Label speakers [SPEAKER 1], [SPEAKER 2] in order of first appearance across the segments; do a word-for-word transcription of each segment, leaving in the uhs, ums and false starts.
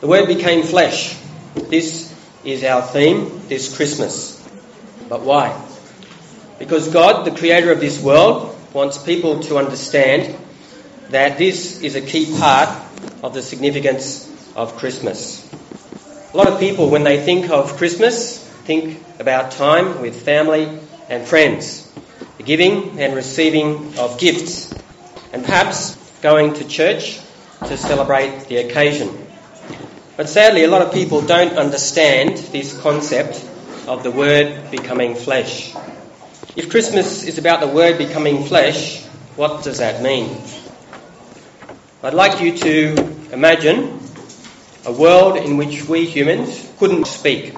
[SPEAKER 1] The Word became flesh. This is our theme this Christmas. But why? Because God, the creator of this world, wants people to understand that this is a key part of the significance of Christmas. A lot of people, when they think of Christmas, think about time with family and friends, the giving and receiving of gifts, and perhaps going to church to celebrate the occasion. But sadly, a lot of people don't understand this concept of the Word becoming flesh. If Christmas is about the Word becoming flesh, what does that mean? I'd like you to imagine a world in which we humans couldn't speak.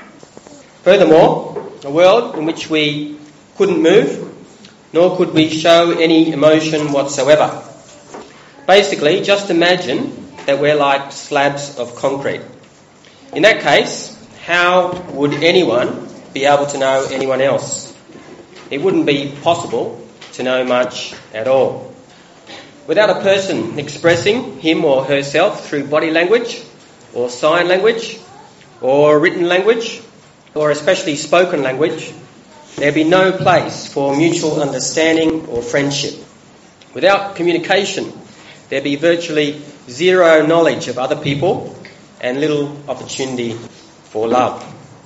[SPEAKER 1] Furthermore, a world in which we couldn't move, nor could we show any emotion whatsoever. Basically, just imagine that we're like slabs of concrete. In that case, how would anyone be able to know anyone else? It wouldn't be possible to know much at all. Without a person expressing him or herself through body language, or sign language, or written language, or especially spoken language, there'd be no place for mutual understanding or friendship. Without communication, there'd be virtually zero knowledge of other people and little opportunity for love.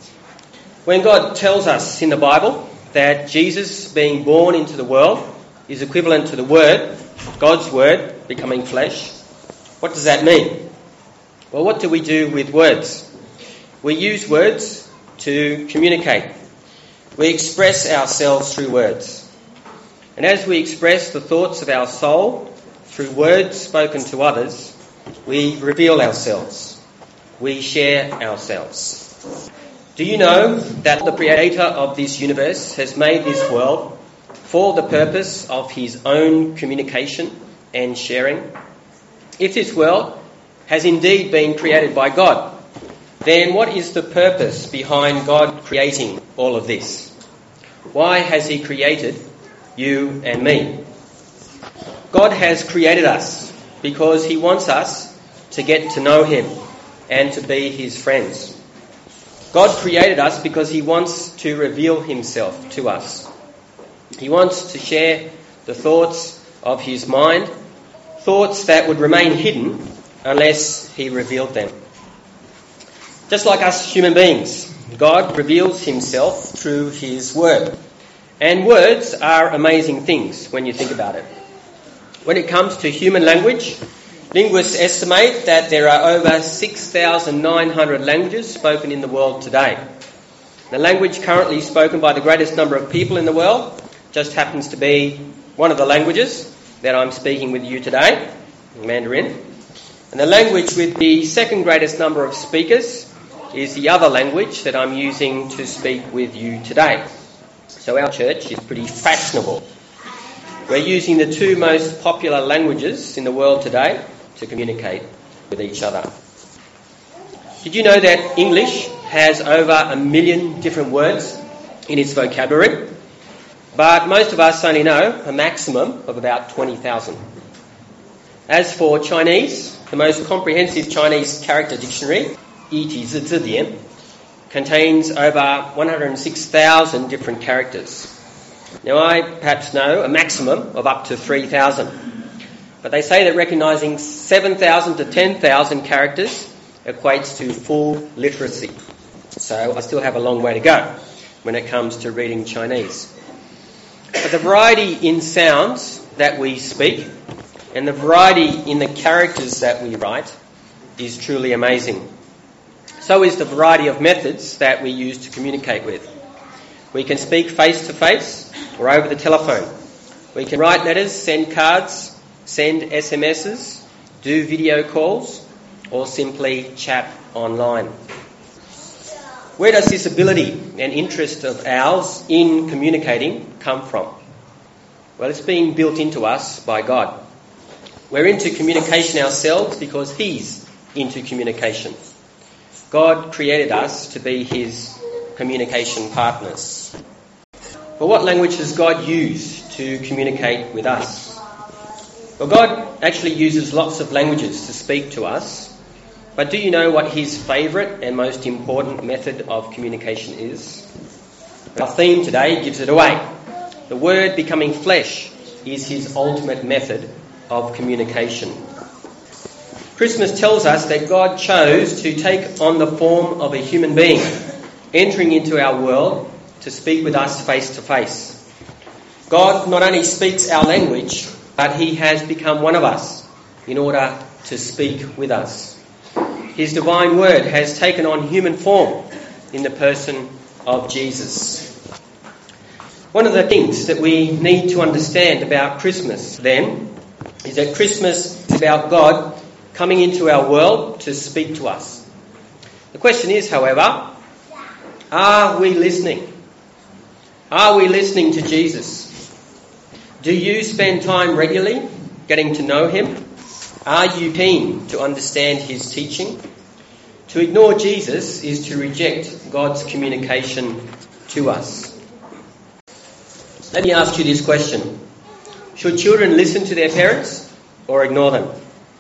[SPEAKER 1] When God tells us in the Bible that Jesus being born into the world is equivalent to the Word, God's Word becoming flesh, what does that mean? Well, what do we do with words? We use words to communicate. We express ourselves through words. And as we express the thoughts of our soul through words spoken to others, we reveal ourselves. We share ourselves. Do you know that the creator of this universe has made this world for the purpose of his own communication and sharing? If this world has indeed been created by God, then what is the purpose behind God creating all of this? Why has he created you and me? God has created us because he wants us to get to know him and to be his friends. God created us because he wants to reveal himself to us. He wants to share the thoughts of his mind, thoughts that would remain hidden unless he revealed them. Just like us human beings, God reveals himself through his word. And words are amazing things when you think about it. When it comes to human language, linguists estimate that there are over six thousand nine hundred languages spoken in the world today. The language currently spoken by the greatest number of people in the world just happens to be one of the languages that I'm speaking with you today, Mandarin. And the language with the second greatest number of speakers is the other language that I'm using to speak with you today. So our church is pretty fashionable. We're using the two most popular languages in the world today to communicate with each other. Did you know that English has over a million different words in its vocabulary? But most of us only know a maximum of about twenty thousand. As for Chinese, the most comprehensive Chinese character dictionary, Yi Ji Zi Zi Dian, contains over one hundred six thousand different characters. Now, I perhaps know a maximum of up to three thousand. But they say that recognising seven thousand to ten thousand characters equates to full literacy. So I still have a long way to go when it comes to reading Chinese. But the variety in sounds that we speak and the variety in the characters that we write is truly amazing. So is the variety of methods that we use to communicate with. We can speak face-to-face or over the telephone. We can write letters, send cards, send S M Ses, do video calls, or simply chat online. Where does this ability and interest of ours in communicating come from? Well, it's been built into us by God. We're into communication ourselves because he's into communication. God created us to be his communication partners. But what language does God use to communicate with us? Well, God actually uses lots of languages to speak to us, But do you know what his favourite and most important method of communication is? Our theme today gives it away. The Word becoming flesh is his ultimate method of communication. Christmas tells us that God chose to take on the form of a human being, entering into our world to speak with us face to face. God not only speaks our language, but he has become one of us in order to speak with us. His divine word has taken on human form in the person of Jesus. One of the things that we need to understand about Christmas, then, is that Christmas is about God coming into our world to speak to us. The question is, however, are we listening? Are we listening to Jesus? Do you spend time regularly getting to know him? Are you keen to understand his teaching? To ignore Jesus is to reject God's communication to us. Let me ask you this question. Should children listen to their parents or ignore them?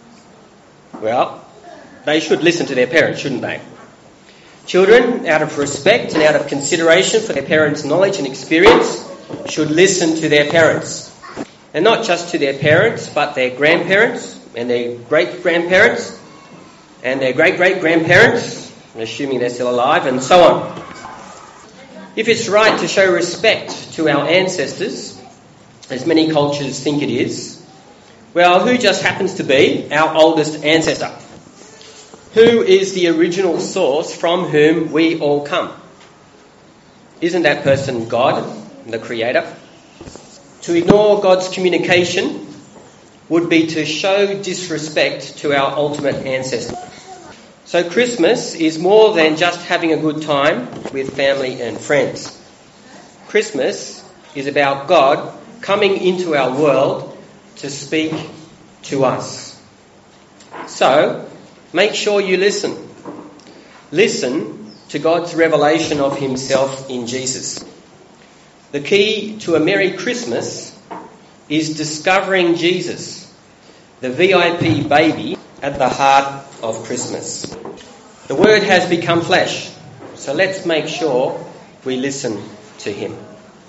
[SPEAKER 1] Well, they should listen to their parents, shouldn't they? Children, out of respect and out of consideration for their parents' knowledge and experience, should listen to their parents. And not just to their parents, but their grandparents and their great-grandparents and their great-great-grandparents, assuming they're still alive, and so on. If it's right to show respect to our ancestors, as many cultures think it is, well, who just happens to be our oldest ancestor? Who is the original source from whom we all come? Isn't that person God, the Creator? To ignore God's communication would be to show disrespect to our ultimate ancestor. So Christmas is more than just having a good time with family and friends. Christmas is about God coming into our world to speak to us. So, make sure you listen. Listen to God's revelation of himself in Jesus. The key to a Merry Christmas is discovering Jesus, the V I P baby at the heart of Christmas. The Word has become flesh, so let's make sure we listen to him.